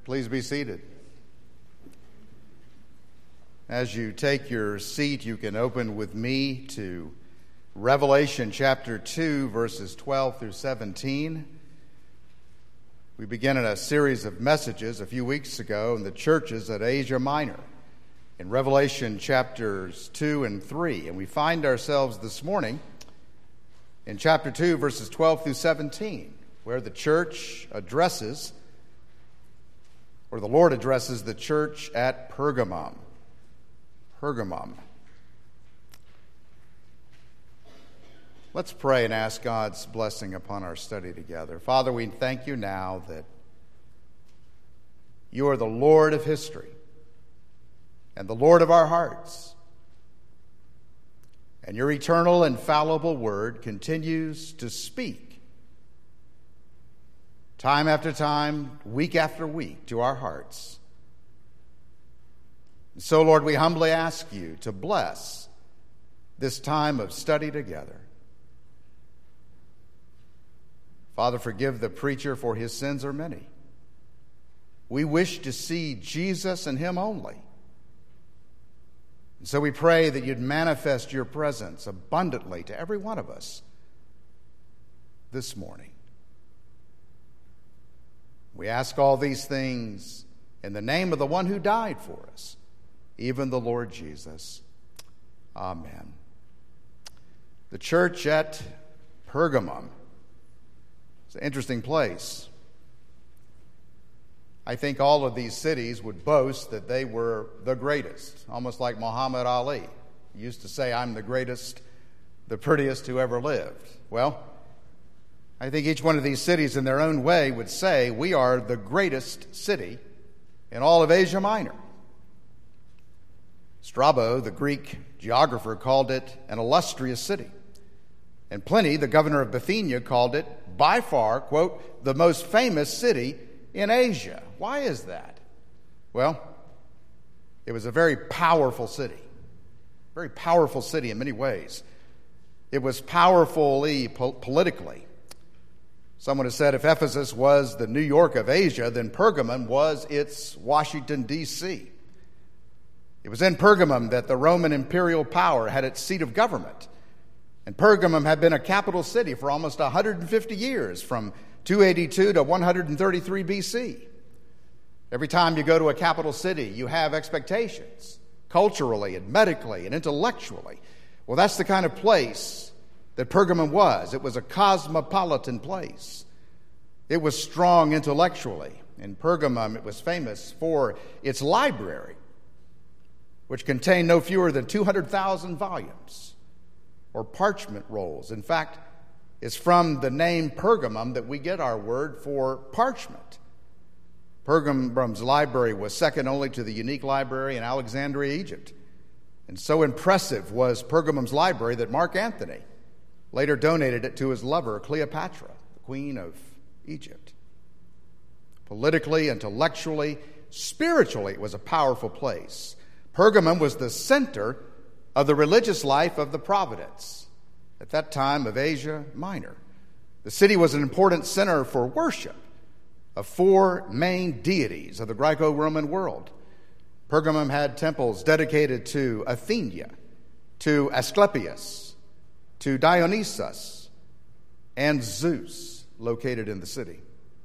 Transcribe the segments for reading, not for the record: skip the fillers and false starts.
Please be seated. As you take your seat, you can open with me to Revelation chapter 2, verses 12 through 17. We began in a series of messages a few weeks ago in the churches at Asia Minor, in Revelation chapters 2 and 3. And we find ourselves this morning in chapter 2, verses 12 through 17, where the church addresses, or the Lord addresses the church at Pergamum. Pergamum. Let's pray and ask God's blessing upon our study together. Father, we thank you now that you are the Lord of history and the Lord of our hearts. And your eternal, infallible word continues to speak time after time, week after week, to our hearts. So, Lord, we humbly ask you to bless this time of study together. Father, forgive the preacher, for his sins are many. We wish to see Jesus and him only. And so we pray that you'd manifest your presence abundantly to every one of us this morning. We ask all these things in the name of the one who died for us, even the Lord Jesus. Amen. The church at Pergamum. It's an interesting place. I think all of these cities would boast that they were the greatest, almost like Muhammad Ali. He used to say, "I'm the greatest, the prettiest who ever lived." Well, I think each one of these cities in their own way would say, we are the greatest city in all of Asia Minor. Strabo, the Greek geographer, called it an illustrious city. And Pliny, the governor of Bithynia, called it, by far, quote, the most famous city in Asia. Why is that? Well, it was a very powerful city. Very powerful city in many ways. It was powerfully politically. Someone has said if Ephesus was the New York of Asia, then Pergamum was its Washington, D.C. It was in Pergamum that the Roman imperial power had its seat of government. And Pergamum had been a capital city for almost 150 years, from 282 to 133 B.C. Every time you go to a capital city, you have expectations, culturally and medically and intellectually. Well, that's the kind of place that Pergamum was. It was a cosmopolitan place. It was strong intellectually. In Pergamum, it was famous for its library, which contained no fewer than 200,000 volumes or parchment rolls. In fact, it's from the name Pergamum that we get our word for parchment. Pergamum's library was second only to the unique library in Alexandria, Egypt. And so impressive was Pergamum's library that Mark Antony later donated it to his lover, Cleopatra, the queen of Egypt. Politically, intellectually, spiritually, it was a powerful place. Pergamum was the center of the religious life of the province at that time of Asia Minor. The city was an important center for worship of four main deities of the Greco-Roman world. Pergamum had temples dedicated to Athena, to Asclepius, to Dionysus, and Zeus, located in the city.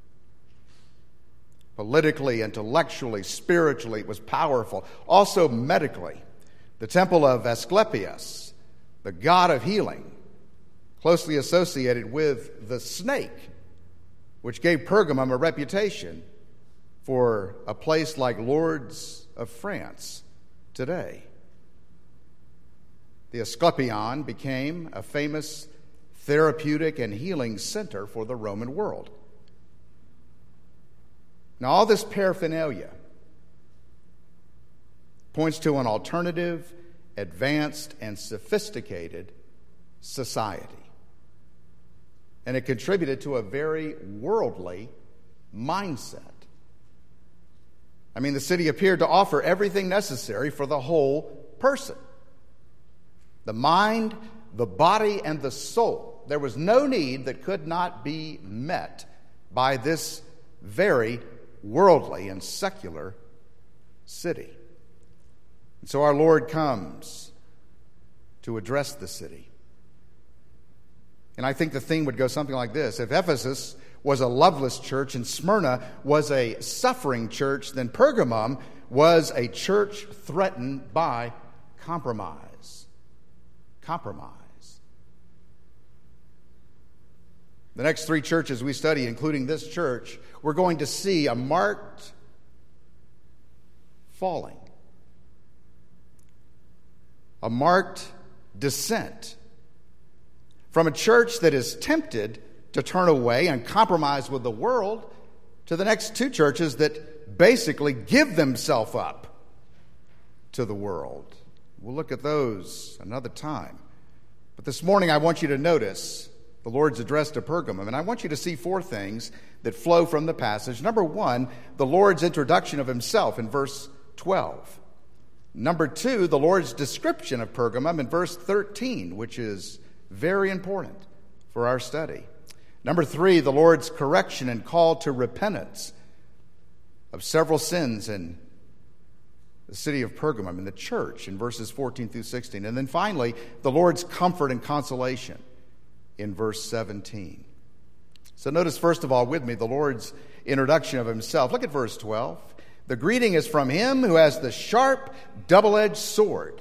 Politically, intellectually, spiritually, it was powerful. Also medically, the temple of Asclepius, the god of healing, closely associated with the snake, which gave Pergamum a reputation for a place like Lourdes of France today. The Asclepion became a famous therapeutic and healing center for the Roman world. Now, all this paraphernalia points to an alternative, advanced, and sophisticated society. And it contributed to a very worldly mindset. I mean, the city appeared to offer everything necessary for the whole person. The mind, the body, and the soul. There was no need that could not be met by this very worldly and secular city. And so our Lord comes to address the city. And I think the theme would go something like this. If Ephesus was a loveless church and Smyrna was a suffering church, then Pergamum was a church threatened by compromise. Compromise. The next three churches we study, including this church, we're going to see a marked falling, a marked descent from a church that is tempted to turn away and compromise with the world to the next two churches that basically give themselves up to the world. We'll look at those another time. But this morning I want you to notice the Lord's address to Pergamum, and I want you to see four things that flow from the passage. Number one, the Lord's introduction of himself in verse 12. Number two, the Lord's description of Pergamum in verse 13, which is very important for our study. Number three, the Lord's correction and call to repentance of several sins in the city of Pergamum, in the church, in verses 14 through 16. And then finally, the Lord's comfort and consolation in verse 17. So notice first of all with me the Lord's introduction of himself. Look at verse 12. The greeting is from him who has the sharp, double-edged sword.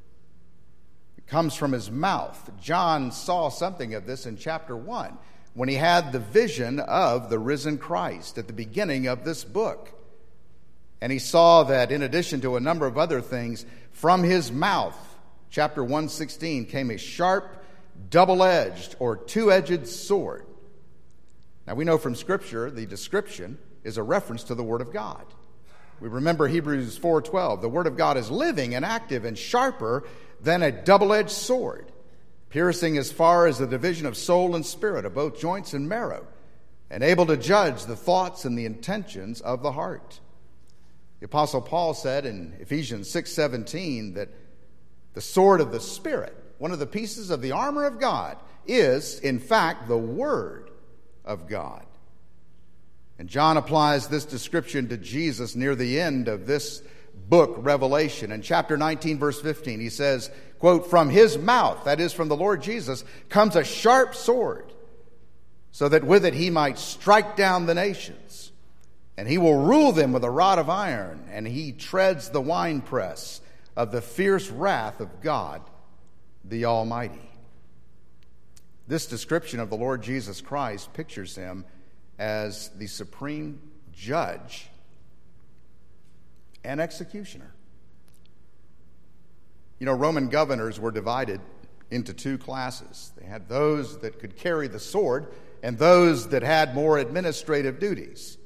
It comes from his mouth. John saw something of this in chapter 1 when he had the vision of the risen Christ at the beginning of this book. And he saw that in addition to a number of other things, from his mouth, chapter 1:16, came a sharp, double-edged or two-edged sword. Now we know from Scripture the description is a reference to the Word of God. We remember Hebrews 4:12. The Word of God is living and active and sharper than a double-edged sword, piercing as far as the division of soul and spirit, of both joints and marrow, and able to judge the thoughts and the intentions of the heart. The Apostle Paul said in Ephesians 6:17 that the sword of the Spirit, one of the pieces of the armor of God, is, in fact, the Word of God. And John applies this description to Jesus near the end of this book, Revelation. In chapter 19, verse 15, he says, quote, from his mouth, that is from the Lord Jesus, comes a sharp sword, so that with it he might strike down the nations. And he will rule them with a rod of iron, and he treads the winepress of the fierce wrath of God the Almighty. This description of the Lord Jesus Christ pictures him as the supreme judge and executioner. You know, Roman governors were divided into two classes. They had those that could carry the sword and those that had more administrative duties.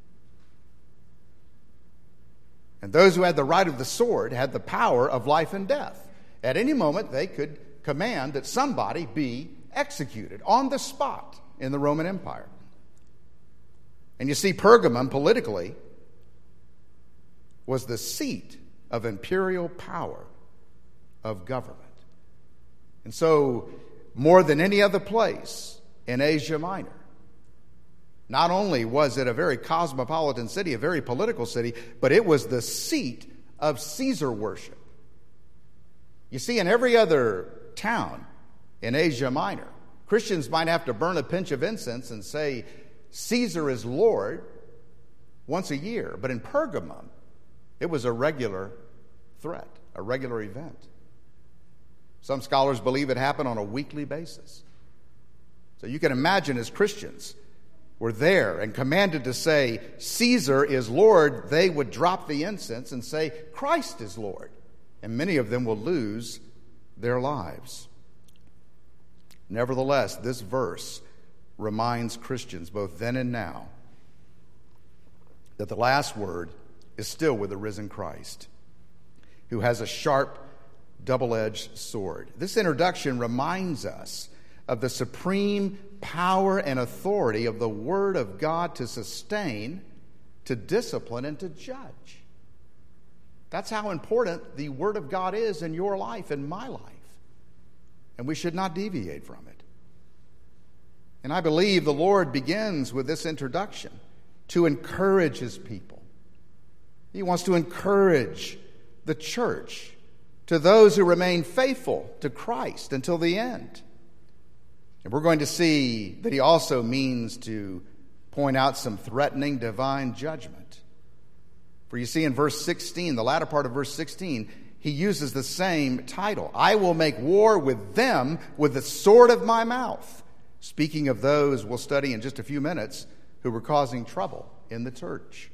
And those who had the right of the sword had the power of life and death. At any moment, they could command that somebody be executed on the spot in the Roman Empire. And you see, Pergamum, politically, was the seat of imperial power of government. And so, more than any other place in Asia Minor, not only was it a very cosmopolitan city, a very political city, but it was the seat of Caesar worship. You see, in every other town in Asia Minor, Christians might have to burn a pinch of incense and say, Caesar is Lord, once a year. But in Pergamum, it was a regular threat, a regular event. Some scholars believe it happened on a weekly basis. So you can imagine as Christians were there and commanded to say, Caesar is Lord, they would drop the incense and say, Christ is Lord. And many of them will lose their lives. Nevertheless, this verse reminds Christians, both then and now, that the last word is still with the risen Christ, who has a sharp, double-edged sword. This introduction reminds us of the supreme power and authority of the Word of God to sustain, to discipline, and to judge. That's how important the Word of God is in your life and my life. And we should not deviate from it. And I believe the Lord begins with this introduction to encourage his people. He wants to encourage the church, to those who remain faithful to Christ until the end. And we're going to see that he also means to point out some threatening divine judgment. For you see in verse 16, the latter part of verse 16, he uses the same title. I will make war with them with the sword of my mouth. Speaking of those we'll study in just a few minutes who were causing trouble in the church.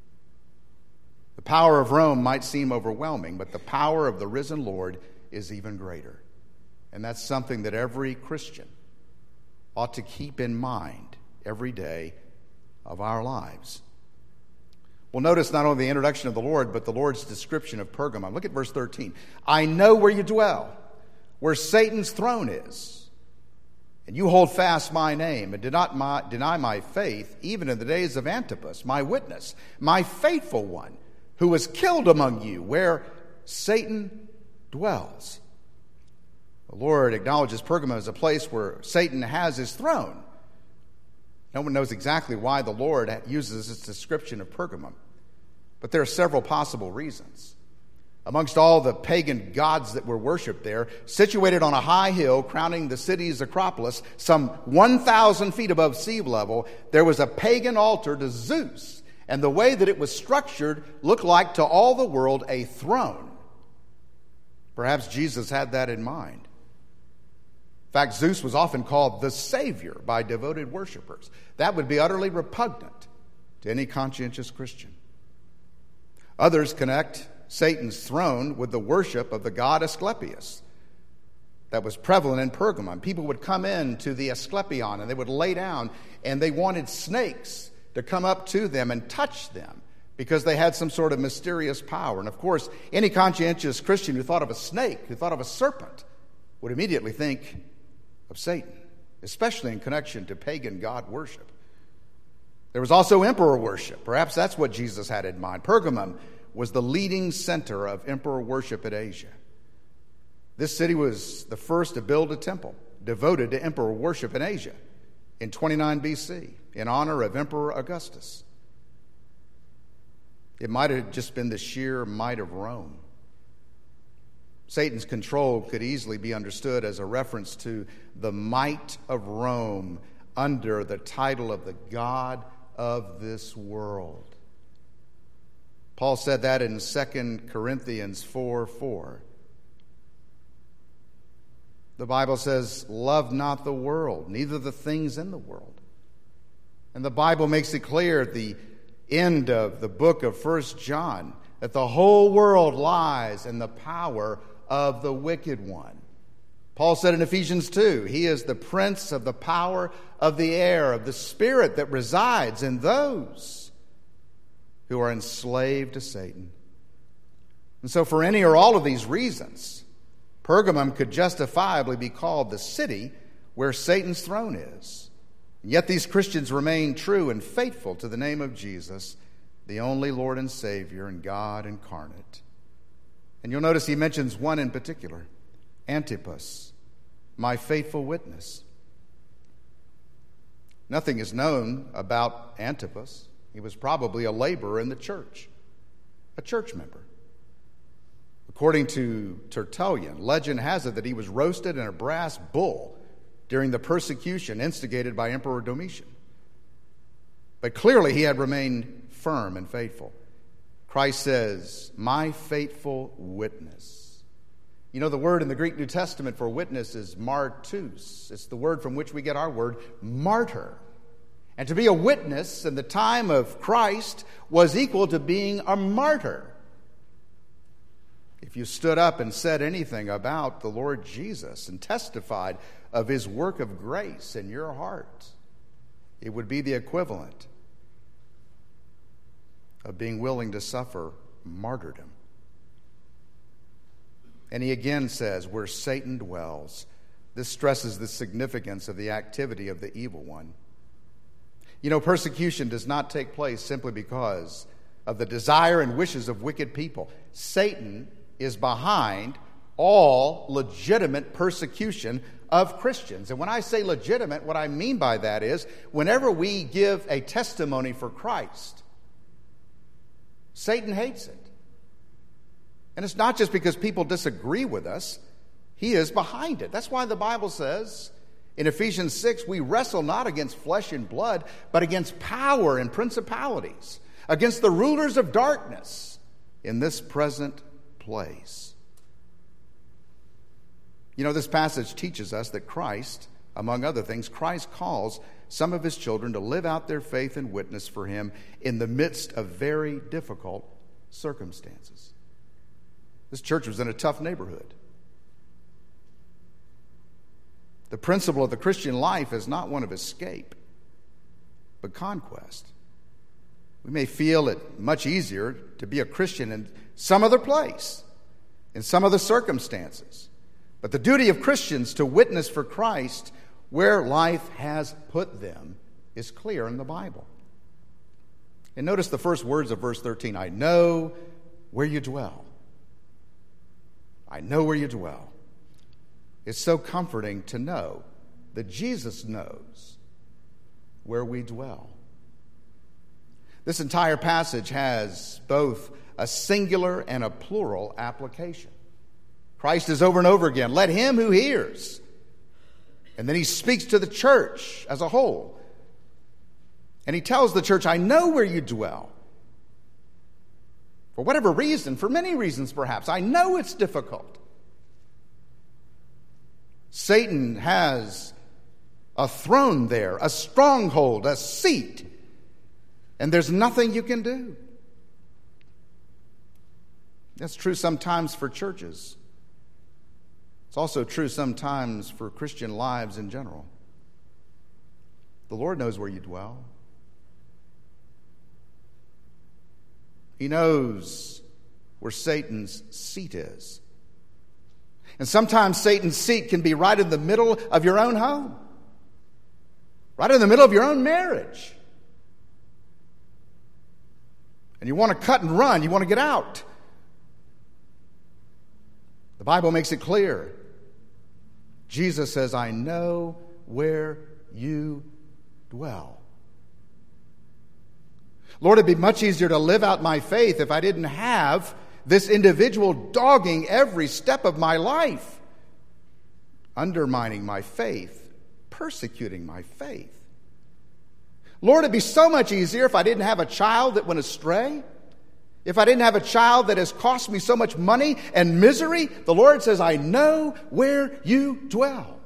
The power of Rome might seem overwhelming, but the power of the risen Lord is even greater. And that's something that every Christian ought to keep in mind every day of our lives. Well, notice not only the introduction of the Lord, but the Lord's description of Pergamum. Look at verse 13. I know where you dwell, where Satan's throne is, and you hold fast my name and did not deny my faith, even in the days of Antipas, my witness, my faithful one, who was killed among you, where Satan dwells. The Lord acknowledges Pergamum as a place where Satan has his throne. No one knows exactly why the Lord uses this description of Pergamum, but there are several possible reasons. Amongst all the pagan gods that were worshipped there, situated on a high hill crowning the city's Acropolis, some 1,000 feet above sea level, there was a pagan altar to Zeus. And the way that it was structured looked like to all the world a throne. Perhaps Jesus had that in mind. In fact, Zeus was often called the Savior by devoted worshipers. That would be utterly repugnant to any conscientious Christian. Others connect Satan's throne with the worship of the god Asclepius that was prevalent in Pergamum. People would come in to the Asclepion and they would lay down, and they wanted snakes to come up to them and touch them because they had some sort of mysterious power. And of course, any conscientious Christian who thought of a snake, who thought of a serpent, would immediately think of Satan, especially in connection to pagan god worship. There was also emperor worship. Perhaps that's what Jesus had in mind. Pergamum was the leading center of emperor worship in Asia. This city was the first to build a temple devoted to emperor worship in Asia in 29 BC in honor of Emperor Augustus. It might have just been the sheer might of Rome. Satan's control could easily be understood as a reference to the might of Rome under the title of the God of this world. Paul said that in 2 Corinthians 4:4. The Bible says, love not the world, neither the things in the world. And the Bible makes it clear at the end of the book of 1 John that the whole world lies in the power of the wicked one. Paul said in Ephesians 2, he is the prince of the power of the air, of the spirit that resides in those who are enslaved to Satan. And so for any or all of these reasons, Pergamum could justifiably be called the city where Satan's throne is. And yet these Christians remain true and faithful to the name of Jesus, the only Lord and Savior and God incarnate. And you'll notice he mentions one in particular, Antipas, my faithful witness. Nothing is known about Antipas. He was probably a laborer in the church, a church member. According to Tertullian, legend has it that he was roasted in a brass bull during the persecution instigated by Emperor Domitian. But clearly he had remained firm and faithful. Christ says, my faithful witness. You know, the word in the Greek New Testament for witness is martus. It's the word from which we get our word martyr. And to be a witness in the time of Christ was equal to being a martyr. If you stood up and said anything about the Lord Jesus and testified of his work of grace in your heart, it would be the equivalent of being willing to suffer martyrdom. And he again says, where Satan dwells. This stresses the significance of the activity of the evil one. You know, persecution does not take place simply because of the desire and wishes of wicked people. Satan is behind all legitimate persecution of Christians. And when I say legitimate, what I mean by that is whenever we give a testimony for Christ, Satan hates it. And it's not just because people disagree with us. He is behind it. That's why the Bible says in Ephesians 6, we wrestle not against flesh and blood, but against power and principalities, against the rulers of darkness in this present place. You know, this passage teaches us that Christ, among other things, Christ calls some of his children to live out their faith and witness for him in the midst of very difficult circumstances. This church was in a tough neighborhood. The principle of the Christian life is not one of escape, but conquest. We may feel it much easier to be a Christian in some other place, in some other circumstances. But the duty of Christians to witness for Christ where life has put them is clear in the Bible. And notice the first words of verse 13. I know where you dwell. I know where you dwell. It's so comforting to know that Jesus knows where we dwell. This entire passage has both a singular and a plural application. Christ is over and over again, let him who hears. And then he speaks to the church as a whole. And he tells the church, I know where you dwell. For whatever reason, for many reasons perhaps, I know it's difficult. Satan has a throne there, a stronghold, a seat, and there's nothing you can do. That's true sometimes for churches. It's also true sometimes for Christian lives in general. The Lord knows where you dwell. He knows where Satan's seat is. And sometimes Satan's seat can be right in the middle of your own home, right in the middle of your own marriage. And you want to cut and run, you want to get out. The Bible makes it clear. Jesus says, I know where you dwell. Lord, it'd be much easier to live out my faith if I didn't have this individual dogging every step of my life, undermining my faith, persecuting my faith. Lord, it'd be so much easier if I didn't have a child that went astray, if I didn't have a child that has cost me so much money and misery. The Lord says, I know where you dwell.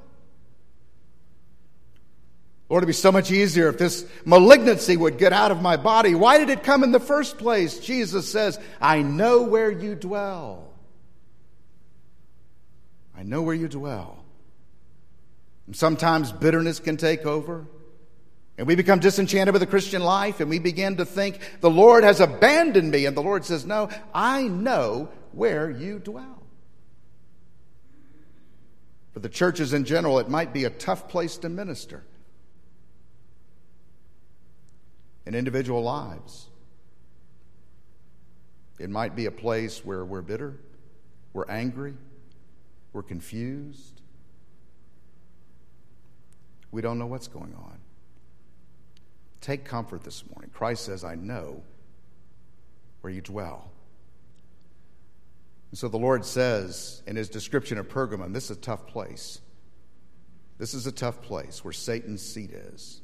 Lord, it'd be so much easier if this malignancy would get out of my body. Why did it come in the first place? Jesus says, I know where you dwell. I know where you dwell. And sometimes bitterness can take over, and we become disenchanted with the Christian life, and we begin to think the Lord has abandoned me. And the Lord says, no, I know where you dwell. For the churches in general, it might be a tough place to minister in individual lives. It might be a place where we're bitter, we're angry, we're confused. We don't know what's going on. Take comfort this morning. Christ says, I know where you dwell. And so the Lord says in his description of Pergamum, this is a tough place. This is a tough place where Satan's seat is.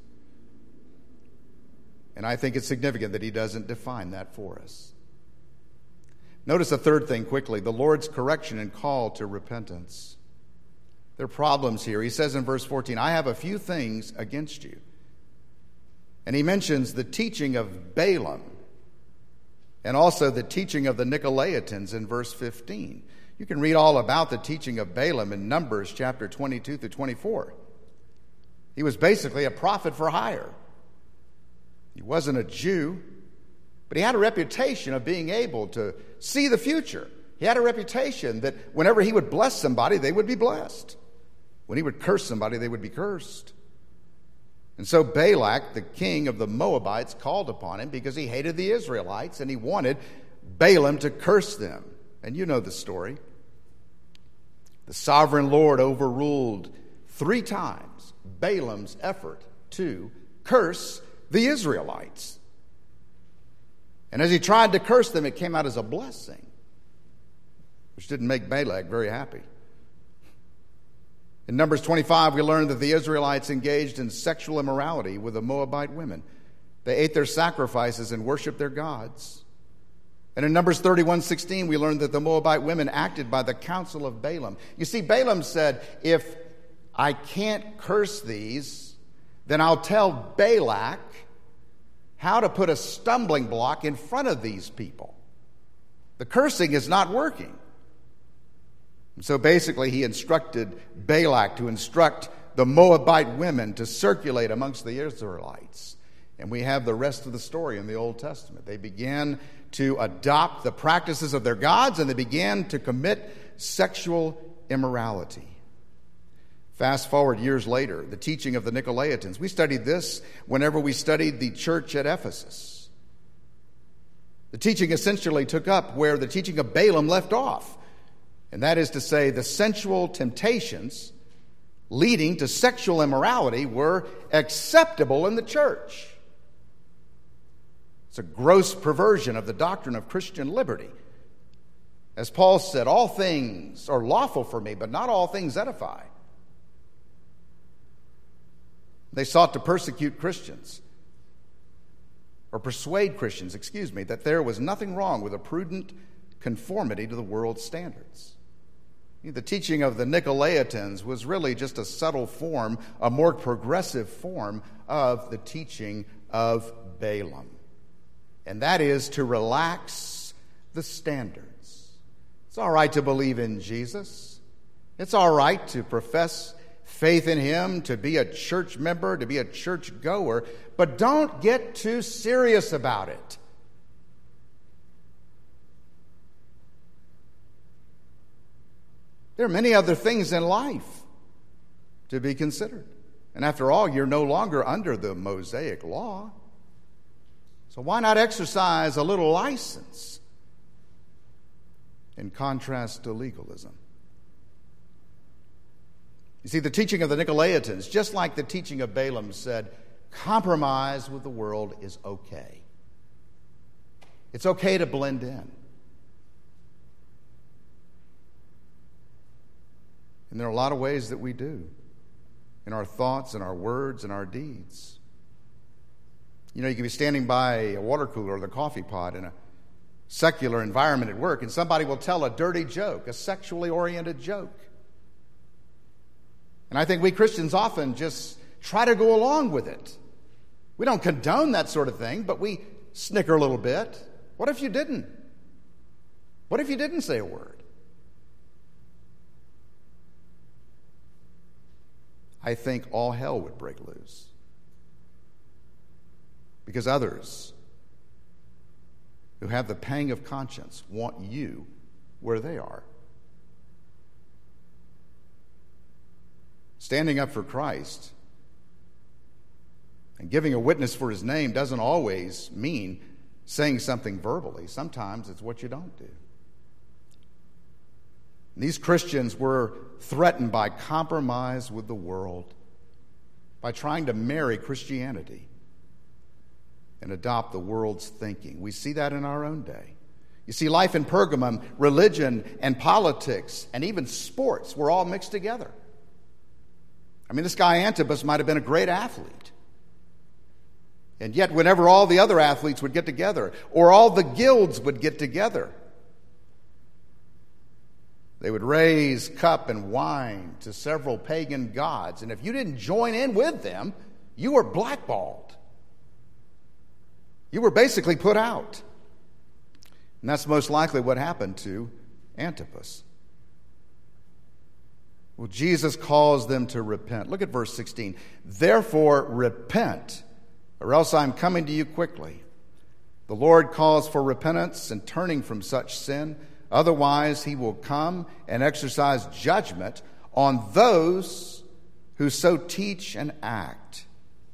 And I think it's significant that he doesn't define that for us. Notice a third thing quickly, the Lord's correction and call to repentance. There are problems here. He says in verse 14, I have a few things against you. And he mentions the teaching of Balaam and also the teaching of the Nicolaitans in verse 15. You can read all about the teaching of Balaam in Numbers chapter 22 through 24. He was basically a prophet for hire. He wasn't a Jew, but he had a reputation of being able to see the future. He had a reputation that whenever he would bless somebody, they would be blessed. When he would curse somebody, they would be cursed. And so Balak, the king of the Moabites, called upon him because he hated the Israelites and he wanted Balaam to curse them. And you know the story. The sovereign Lord overruled 3 times Balaam's effort to curse the Israelites. And as he tried to curse them, it came out as a blessing, which didn't make Balak very happy. In Numbers 25, we learn that the Israelites engaged in sexual immorality with the Moabite women. They ate their sacrifices and worshiped their gods. And in Numbers 31:16, we learn that the Moabite women acted by the counsel of Balaam. You see, Balaam said, if I can't curse these, then I'll tell Balak how to put a stumbling block in front of these people. The cursing is not working. So basically, he instructed Balak to instruct the Moabite women to circulate amongst the Israelites. And we have the rest of the story in the Old Testament. They began to adopt the practices of their gods, and they began to commit sexual immorality. Fast forward years later, the teaching of the Nicolaitans. We studied this whenever we studied the church at Ephesus. The teaching essentially took up where the teaching of Balaam left off. And that is to say, the sensual temptations leading to sexual immorality were acceptable in the church. It's a gross perversion of the doctrine of Christian liberty. As Paul said, all things are lawful for me, but not all things edify. They sought to persecute Christians, or persuade Christians, that there was nothing wrong with a prudent conformity to the world's standards. The teaching of the Nicolaitans was really just a subtle form, a more progressive form of the teaching of Balaam. And that is to relax the standards. It's all right to believe in Jesus. It's all right to profess faith in him, to be a church member, to be a church goer, but don't get too serious about it. There are many other things in life to be considered. And after all, you're no longer under the Mosaic law. So why not exercise a little license in contrast to legalism? You see, the teaching of the Nicolaitans, just like the teaching of Balaam, said, compromise with the world is okay. It's okay to blend in. And there are a lot of ways that we do in our thoughts and our words and our deeds. You know, you can be standing by a water cooler or the coffee pot in a secular environment at work, and somebody will tell a dirty joke, a sexually oriented joke. And I think we Christians often just try to go along with it. We don't condone that sort of thing, but we snicker a little bit. What if you didn't? What if you didn't say a word? I think all hell would break loose. Because others who have the pang of conscience want you where they are. Standing up for Christ and giving a witness for his name doesn't always mean saying something verbally. Sometimes it's what you don't do. These Christians were threatened by compromise with the world, by trying to marry Christianity and adopt the world's thinking. We see that in our own day. You see, life in Pergamum, religion and politics and even sports were all mixed together. I mean, this guy Antipas might have been a great athlete. And yet, whenever all the other athletes would get together, or all the guilds would get together, they would raise cup and wine to several pagan gods. And if you didn't join in with them, you were blackballed. You were basically put out. And that's most likely what happened to Antipas. Well, Jesus calls them to repent. Look at verse 16. Therefore, repent, or else I'm coming to you quickly. The Lord calls for repentance and turning from such sin. Otherwise, he will come and exercise judgment on those who so teach and act.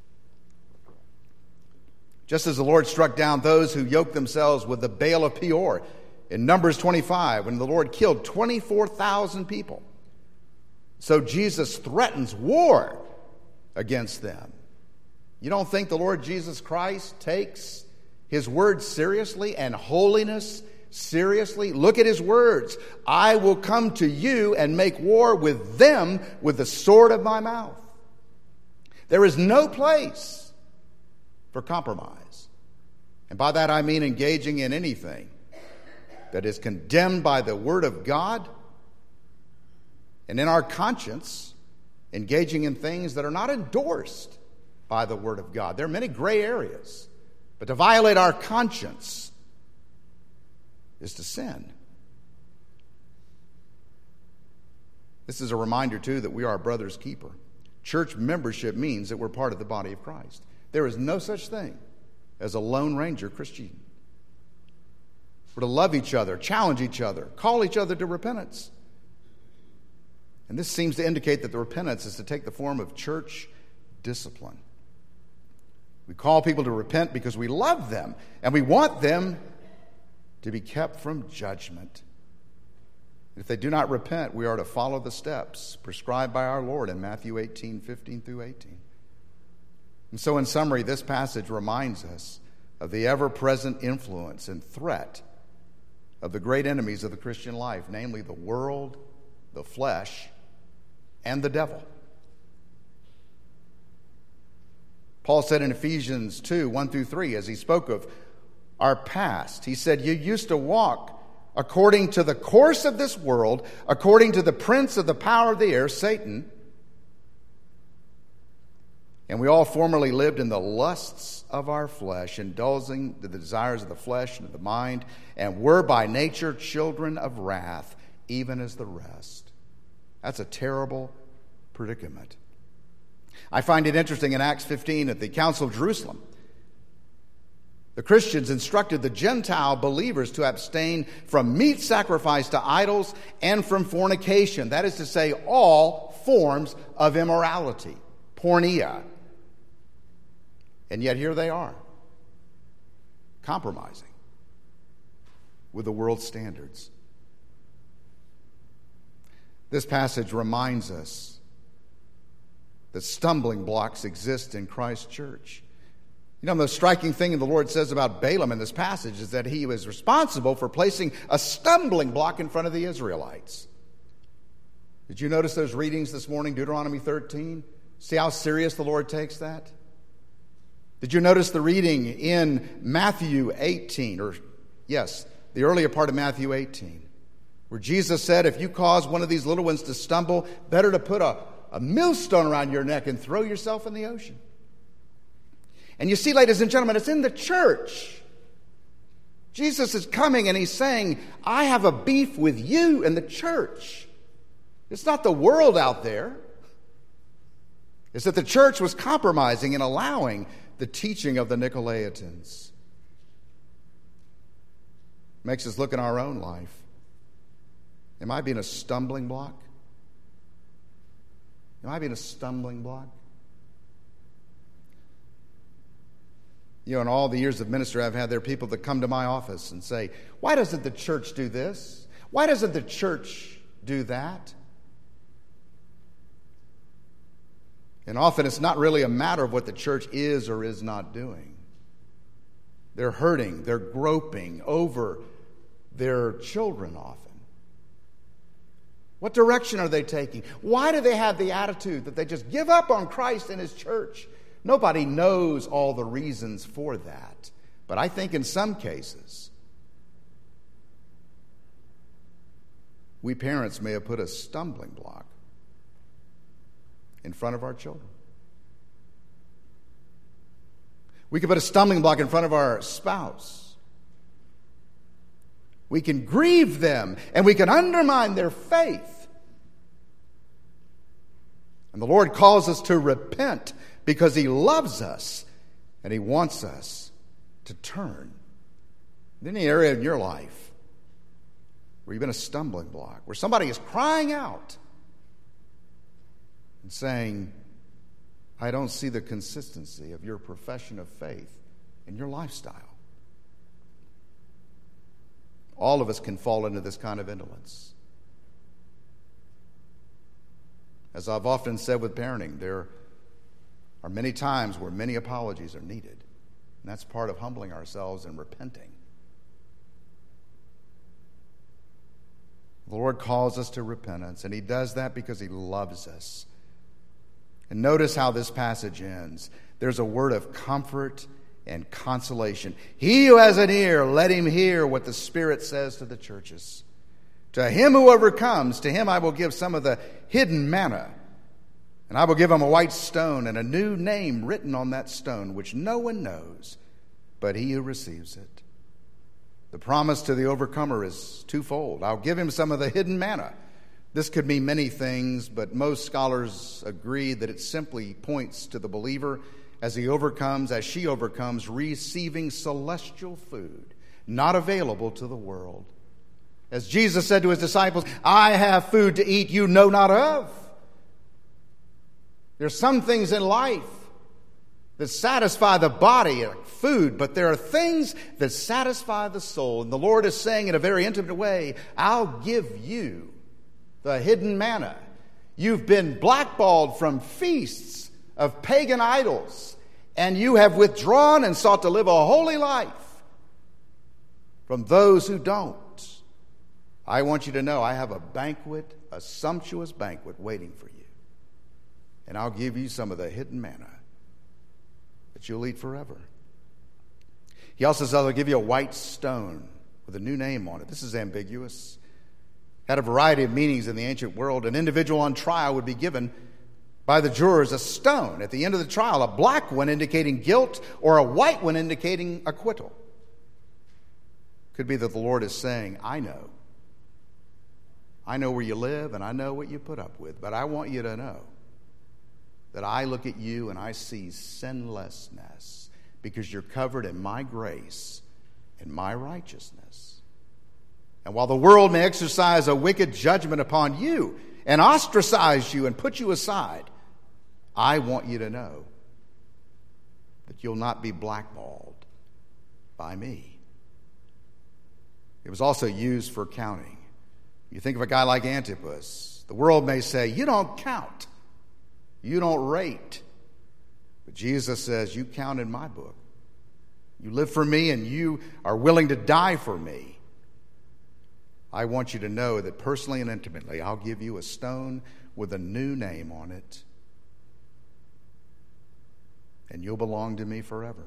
Just as the Lord struck down those who yoked themselves with the Baal of Peor in Numbers 25, when the Lord killed 24,000 people. So Jesus threatens war against them. You don't think the Lord Jesus Christ takes his word seriously and holiness seriously? Look at his words. I will come to you and make war with them with the sword of my mouth. There is no place for compromise. And by that I mean engaging in anything that is condemned by the word of God, and in our conscience, engaging in things that are not endorsed by the word of God. There are many gray areas, but to violate our conscience is to sin. This is a reminder, too, that we are our brother's keeper. Church membership means that we're part of the body of Christ. There is no such thing as a Lone Ranger Christian. We're to love each other, challenge each other, call each other to repentance. And this seems to indicate that the repentance is to take the form of church discipline. We call people to repent because we love them and we want them to be kept from judgment. If they do not repent, we are to follow the steps prescribed by our Lord in Matthew 18:15 through 18. And so in summary, this passage reminds us of the ever-present influence and threat of the great enemies of the Christian life, namely the world, the flesh, and the devil. Paul said in Ephesians 2:1 through 3, as he spoke of our past, he said, you used to walk according to the course of this world, according to the prince of the power of the air, Satan. And we all formerly lived in the lusts of our flesh, indulging the desires of the flesh and of the mind, and were by nature children of wrath, even as the rest. That's a terrible predicament. I find it interesting in Acts 15 at the Council of Jerusalem. The Christians instructed the Gentile believers to abstain from meat sacrificed to idols and from fornication. That is to say, all forms of immorality, porneia. And yet here they are, compromising with the world's standards. This passage reminds us that stumbling blocks exist in Christ's church. You know, the striking thing the Lord says about Balaam in this passage is that he was responsible for placing a stumbling block in front of the Israelites. Did you notice those readings this morning, Deuteronomy 13? See how serious the Lord takes that? Did you notice the reading in Matthew 18, the earlier part of Matthew 18, where Jesus said, if you cause one of these little ones to stumble, better to put a millstone around your neck and throw yourself in the ocean. And you see, ladies and gentlemen, it's in the church. Jesus is coming and he's saying, I have a beef with you in the church. It's not the world out there. It's that the church was compromising and allowing the teaching of the Nicolaitans. Makes us look in our own life. Am I being a stumbling block? Am I being a stumbling block? You know, in all the years of ministry I've had, there are people that come to my office and say, why doesn't the church do this? Why doesn't the church do that? And often it's not really a matter of what the church is or is not doing. They're hurting, they're groping over their children often. What direction are they taking? Why do they have the attitude that they just give up on Christ and his church? Nobody knows all the reasons for that. But I think in some cases, we parents may have put a stumbling block in front of our children. We can put a stumbling block in front of our spouse. We can grieve them and we can undermine their faith. And the Lord calls us to repent because he loves us and he wants us to turn. In any area in your life where you've been a stumbling block, where somebody is crying out and saying, I don't see the consistency of your profession of faith in your lifestyle. All of us can fall into this kind of indolence. As I've often said with parenting, there are many times where many apologies are needed. And that's part of humbling ourselves and repenting. The Lord calls us to repentance, and He does that because He loves us. And notice how this passage ends. There's a word of comfort and consolation. He who has an ear, let him hear what the Spirit says to the churches. To him who overcomes, to him I will give some of the hidden manna. And I will give him a white stone and a new name written on that stone, which no one knows but he who receives it. The promise to the overcomer is twofold. I'll give him some of the hidden manna. This could mean many things, but most scholars agree that it simply points to the believer as he overcomes, as she overcomes, receiving celestial food, not available to the world. As Jesus said to his disciples, I have food to eat you know not of. There's some things in life that satisfy the body, like food, but there are things that satisfy the soul. And the Lord is saying in a very intimate way, I'll give you the hidden manna. You've been blackballed from feasts of pagan idols, and you have withdrawn and sought to live a holy life from those who don't. I want you to know I have a banquet, a sumptuous banquet waiting for you. And I'll give you some of the hidden manna that you'll eat forever. He also says, I'll give you a white stone with a new name on it. This is ambiguous. Had a variety of meanings in the ancient world. An individual on trial would be given by the jurors a stone at the end of the trial, a black one indicating guilt or a white one indicating acquittal. Could be that the Lord is saying, I know where you live and I know what you put up with, but I want you to know that I look at you and I see sinlessness because you're covered in my grace and my righteousness. And while the world may exercise a wicked judgment upon you and ostracize you and put you aside, I want you to know that you'll not be blackballed by me. It was also used for counting. You think of a guy like Antipas. The world may say, you don't count. You don't rate. But Jesus says, you count in my book. You live for me and you are willing to die for me. I want you to know that personally and intimately, I'll give you a stone with a new name on it. And you'll belong to me forever.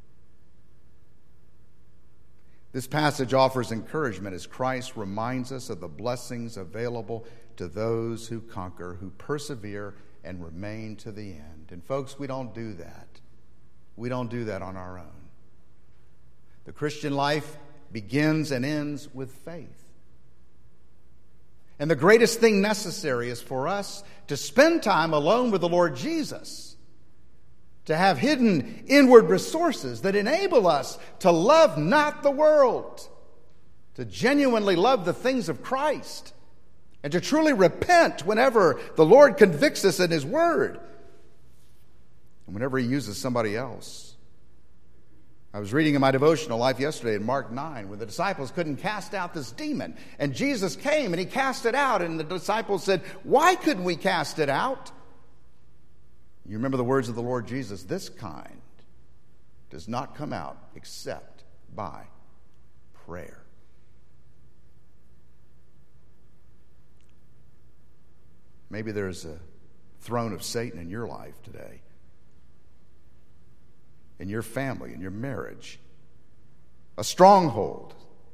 This passage offers encouragement as Christ reminds us of the blessings available to those who conquer, who persevere, and remain to the end. And folks, we don't do that. We don't do that on our own. The Christian life begins and ends with faith. And the greatest thing necessary is for us to spend time alone with the Lord Jesus, to have hidden inward resources that enable us to love not the world, to genuinely love the things of Christ, and to truly repent whenever the Lord convicts us in His Word, and whenever He uses somebody else. I was reading in my devotional life yesterday in Mark 9 where the disciples couldn't cast out this demon. And Jesus came and He cast it out. And the disciples said, why couldn't we cast it out? You remember the words of the Lord Jesus, this kind does not come out except by prayer. Maybe there's a throne of Satan in your life today, in your family, in your marriage, a stronghold.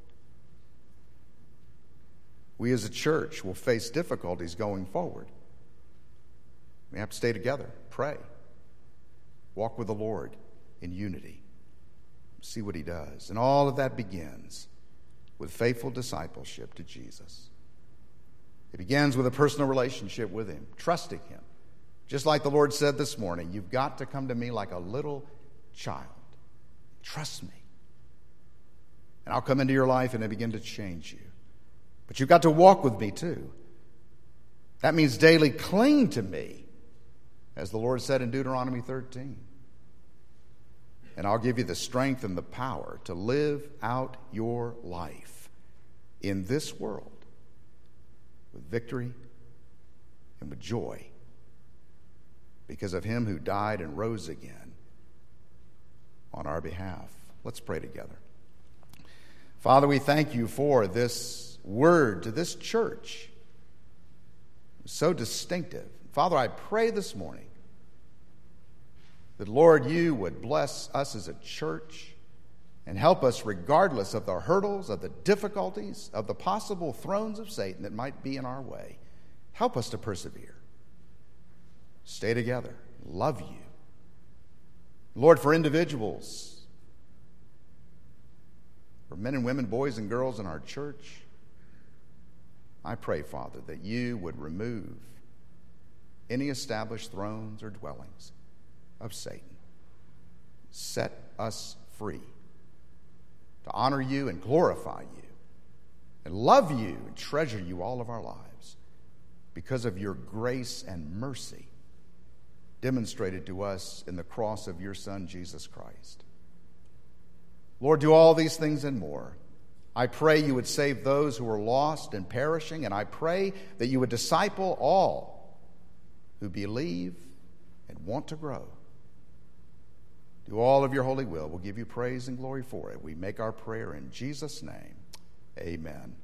We as a church will face difficulties going forward. We have to stay together, pray, walk with the Lord in unity, see what He does. And all of that begins with faithful discipleship to Jesus. It begins with a personal relationship with Him, trusting Him. Just like the Lord said this morning, you've got to come to me like a little child. Trust me. And I'll come into your life and I begin to change you. But you've got to walk with me too. That means daily cling to me, as the Lord said in Deuteronomy 13. And I'll give you the strength and the power to live out your life in this world with victory and with joy because of him who died and rose again on our behalf. Let's pray together. Father, we thank you for this word to this church. So distinctive. Father, I pray this morning that, Lord, you would bless us as a church and help us regardless of the hurdles, of the difficulties, of the possible thrones of Satan that might be in our way. Help us to persevere. Stay together. Love you. Lord, for individuals, for men and women, boys and girls in our church, I pray, Father, that you would remove any established thrones or dwellings of Satan. Set us free to honor you and glorify you and love you and treasure you all of our lives because of your grace and mercy demonstrated to us in the cross of your Son, Jesus Christ. Lord, do all these things and more. I pray you would save those who are lost and perishing, and I pray that you would disciple all who believe and want to grow. Do all of your holy will. We'll give you praise and glory for it. We make our prayer in Jesus' name. Amen.